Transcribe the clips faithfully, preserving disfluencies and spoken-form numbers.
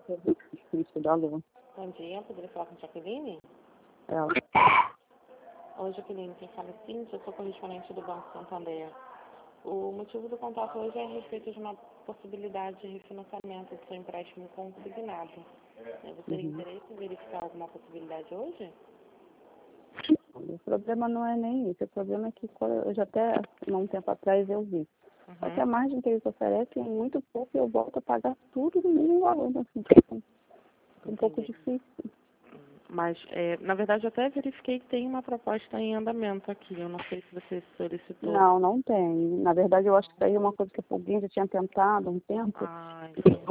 Difícil da Lua. Bom dia, poderia falar com a Jaqueline? Ela. Oi, Jaqueline, quem fala é Cíntia, eu sou correspondente do Banco Santander. O motivo do contato hoje é a respeito de uma possibilidade de refinanciamento do seu empréstimo consignado. Você teria Uhum. interesse em verificar alguma possibilidade hoje? O problema não é nem isso. O problema é que eu já até, há um tempo atrás, eu vi. Uhum. Só que a margem que eles oferecem é muito pouco e eu volto a pagar tudo no mesmo valor. Então, assim, fica um, um pouco difícil. Mas, é, na verdade, eu até verifiquei que tem uma proposta em andamento aqui. Eu não sei se você solicitou. Não, não tem. Na verdade, eu acho que isso aí é uma coisa que a Pulguinha já tinha tentado há um tempo. Ah, E entendi.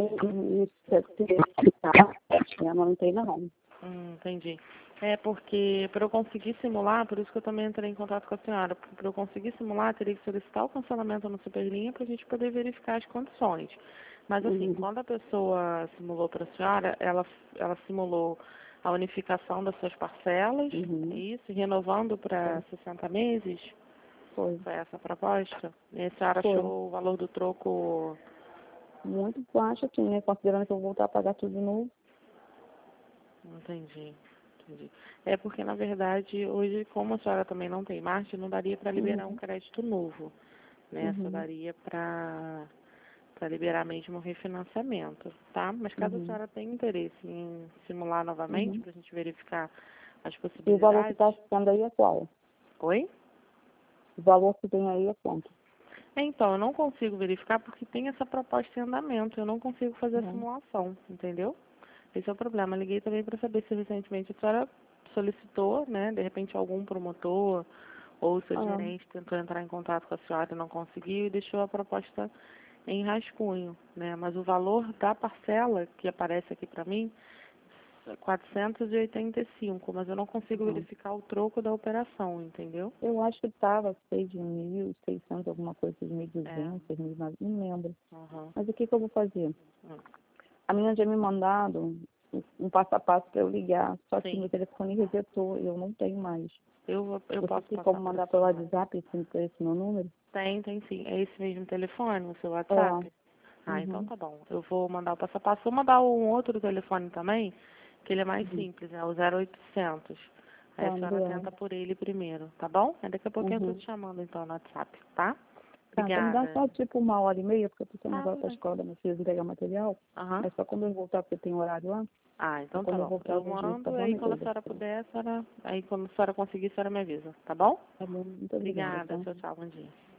eu não tem, não. Hum, entendi. É porque, para eu conseguir simular, por isso que eu também entrei em contato com a senhora, porque para eu conseguir simular, teria que solicitar o cancelamento no Superlinha para a gente poder verificar as condições. Mas, assim, Uhum. quando a pessoa simulou para a senhora, ela, ela simulou a unificação das suas parcelas, Uhum. é isso, renovando para sessenta meses. Foi. Foi essa a proposta? E a senhora Foi. achou o valor do troco? Muito baixo, assim, né? Considerando que eu vou voltar a pagar tudo de novo. Entendi, entendi. É porque, na verdade, hoje, como a senhora também não tem margem, não daria para liberar um Uhum. crédito novo, né? Só Uhum. daria para para liberar mesmo o refinanciamento, tá? Mas caso a Uhum. senhora tenha interesse em simular novamente, Uhum. para a gente verificar as E o valor que possibilidades... está ficando aí é qual? Oi? O valor que tem aí é quanto? Então, eu não consigo verificar porque tem essa proposta em andamento, eu não consigo fazer a Uhum. simulação, entendeu? Esse é o problema. Eu liguei também para saber se recentemente a senhora solicitou, né, de repente algum promotor ou o seu Ah, gerente tentou entrar em contato com a senhora e não conseguiu e deixou a proposta em rascunho, né? Mas o valor da parcela que aparece aqui para mim é quatrocentos e oitenta e cinco, mas eu não consigo uhum. verificar o troco da operação, entendeu? Eu acho que estava seis mil, seiscentos, alguma coisa, seis mil e É. duzentos, seis mil e novecentos, não lembro. Uhum. Mas o que, que eu vou fazer? Hum. A menina tinha me mandado um, um passo a passo para eu ligar, só que Sim. meu telefone resetou e eu não tenho mais. Eu, vou- eu Você posso tem passar como para a mandar pelo senhora. WhatsApp esse, esse meu número? Tem, tem sim. É esse mesmo telefone, o seu É. WhatsApp? Ah, então Uhum. tá bom. Eu vou mandar o passo a passo. Vou mandar um outro telefone também, que ele é mais Uhum. simples, é o zero oitocentos. Aí a Tá, senhora André. tenta por ele primeiro, tá bom? Aí daqui a pouquinho eu tô Uhum. te chamando então no WhatsApp, tá? Tá, então me dá Obrigada. só tipo uma hora e meia, porque eu tô saindo Ah, agora tudo pra bem. escola da minha filha entregar material. Aham. É só quando eu voltar, porque tem horário lá. Ah, E então tá quando eu bom. voltar, Eu eu vejo isso, tá mando, bom, aí me quando a liga. senhora puder, a senhora... Aí quando a senhora conseguir, a senhora me avisa, tá bom? Tá bom, muito obrigada, Obrigada. tá? Tchau, tchau. Bom dia.